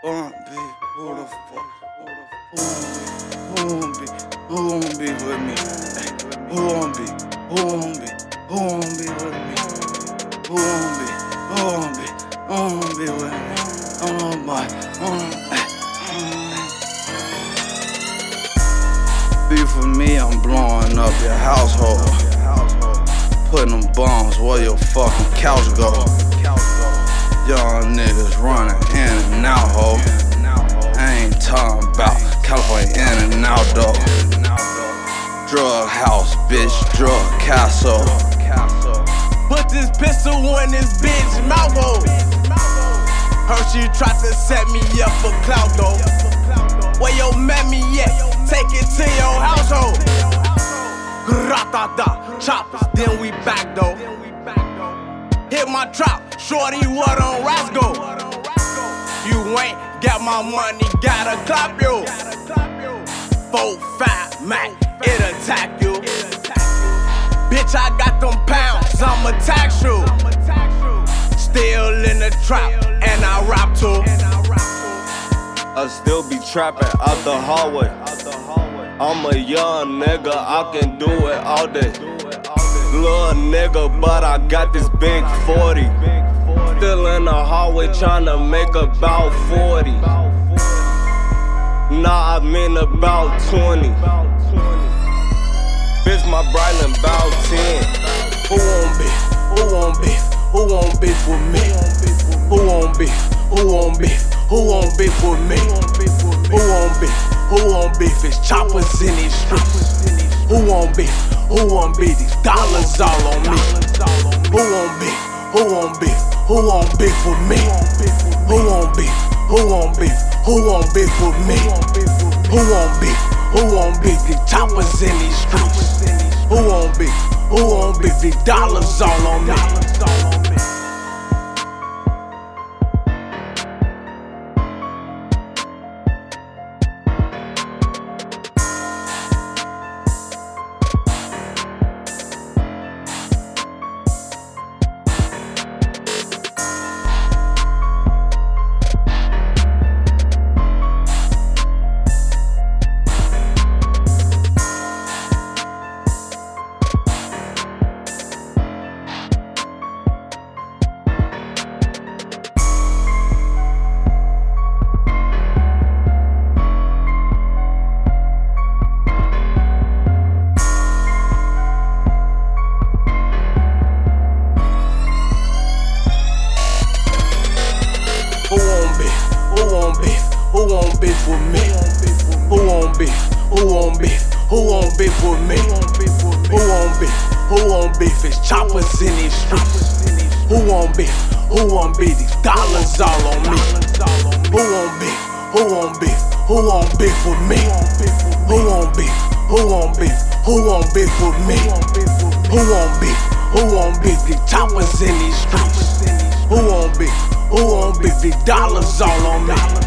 beef? Who the fuck? Who won't be with me? Who won't be? Who won't be? Who won't be with me? Who won't be? Who won't be? Who won't be with me? Oh my, beef with me, I'm blowing up your household. Putting them bombs where your fucking couch go. Young niggas running in and out, ho. I ain't talking about California in and out, though. Drug house, bitch, drug castle. Put this pistol in this bitch mouth hole. Heard she tried to set me up for clout, though. Where yo met me at? Take it to your household. Gratata, choppers, then we back though. Hit my trap, shorty, what on Rasco? You ain't got my money, gotta clap you. 4-5 Mac, it attack you. Bitch, I got them pounds, I'ma tax you. Still in the trap, and I rap too. I still be trapping out the hallway. I'm a young nigga, I can do it all day. Little nigga, but I got this big 40. Still in the hallway tryna make about 40. Nah, I mean about 20. Bitch, my Brylan about 10. Who won't beef? Who won't beef? Who won't beef with me? Who won't beef? Who won't beef? Who won't beef with me? Who won't beef? Who won't beef? It's choppers in these streets. Who won't beef? Who won't beef? These dollars all on me. Who won't beef? Who won't beef? Who won't beef with me? Who won't beef? Who won't beef? Who won't beef with me? Who won't beef? Who won't beef? These choppers in these streets. Who won't beef? Who won't beef? These dollars all on me. Who won't beef? Who won't beef with me? Who won't beef? Who won't beef? Who won't beef with me? Who won't beef? Who won't beef? It's choppers in these streets. Who won't beef? Who won't beef? These dollars all on me. Who won't beef? Who won't beef? Who won't beef with me? Who won't beef? Who won't beef? Who won't beef with me? Who won't beef? Who won't beef? These choppers in these streets. Who won't beef? Who won't beef? These dollars all on me.